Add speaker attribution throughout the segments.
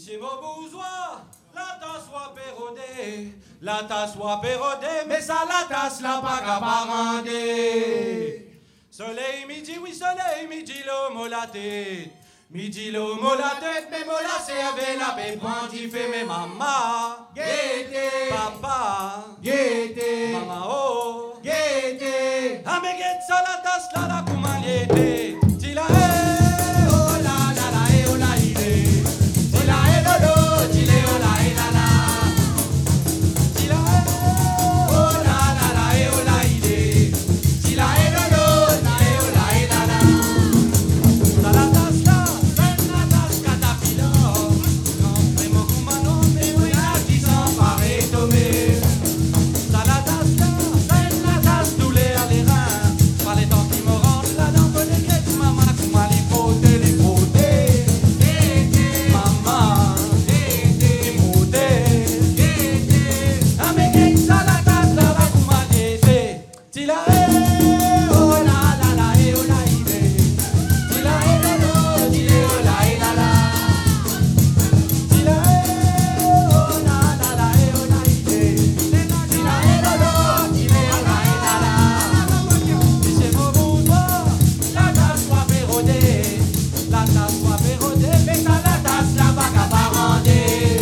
Speaker 1: Chez mon bourgeois, la tasse soit pérodée, la tasse soit pérodée, mais ça la tasse la pas capable. Soleil midi, oui soleil midi, l'homme la tête. Midi l'homme la tête, mais moi la serve la paix, prend du fait, mais maman. Gaieté, papa. Gaieté, maman oh. Gaieté, ah mais gaieté, ça la tasse la comment gaieté. Tu la oh la la la oh la il est. Tu la lolo, tu le oh la la la. Tu la oh la la la oh la il est. Tu la lolo, tu le oh la la la. Ça la tasse la, la tasse catapillar. Non mais mon commandant, mais oui là qui s'en paraît tomber. Ça la tasse la tasse tous les reins. Pas les temps qui me rendent là dans le décret, maman comment les frotter, les frotter. Maman, les frotter. Ah mais qu'est-ce ça la tasse là va comment l'été. Tu la oh la la la oh la il est. Tu la lolo, tu le oh la la la. Tu la oh la la la oh la il est. Tu la lolo, tu le oh la la la. Chez vos bourgeois, la tasse soit pérodée, la tasse soit pérodée, mais ça la tasse la va capander.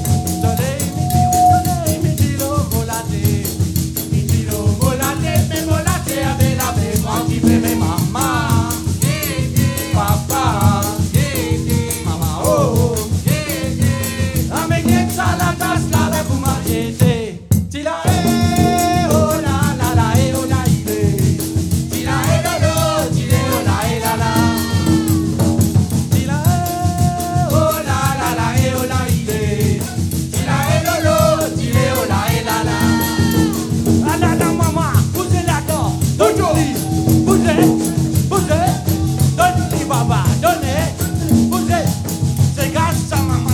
Speaker 1: Soleil midi l'eau volatée, mais volatée avec la paix, quand tu fais mes maman, papa, maman oh, ah mais qu'est-ce ça la tasse là avec vous m'arrêter, tu la oh la la la oh la il est, tu la lolo, tu le oh la la la, tu la oh la la la oh la il est, tu la lolo, tu le oh la la la. Ah là là maman, bougez là-dedans, donnez, bougez, donnez papa, donnez, bougez, c'est grâce à maman.